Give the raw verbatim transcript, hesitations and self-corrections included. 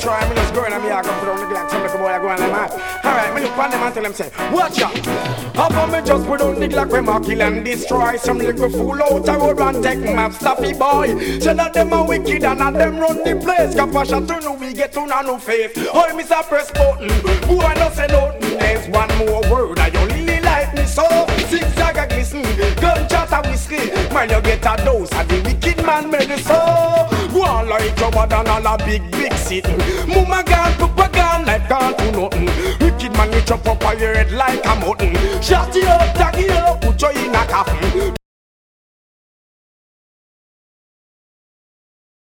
destroy. I'm just going and me, I go put on the Glock. Some little boy, I go on them mad. Alright, me look on them and tell them, say, watch out. How come me just put on the Glock when I kill and destroy? Some little fool out a road and take my stuffy boy. Say that them are wicked and that them run the place. Compassion to know we get on a no face. Oh, miss a press button. Who I don't say nothing. There's one more word I don't really like me so. Zigzag a glisten, gunshot a whiskey. Man, you get a dose of the wicked man medicine. Go on like your mother and all a big, big sitting. Mama gone, papa gone, life can't do nothing. Wicked man, you chop up on your head like a mutton. Shot you up, tag you up, put you in a coffin.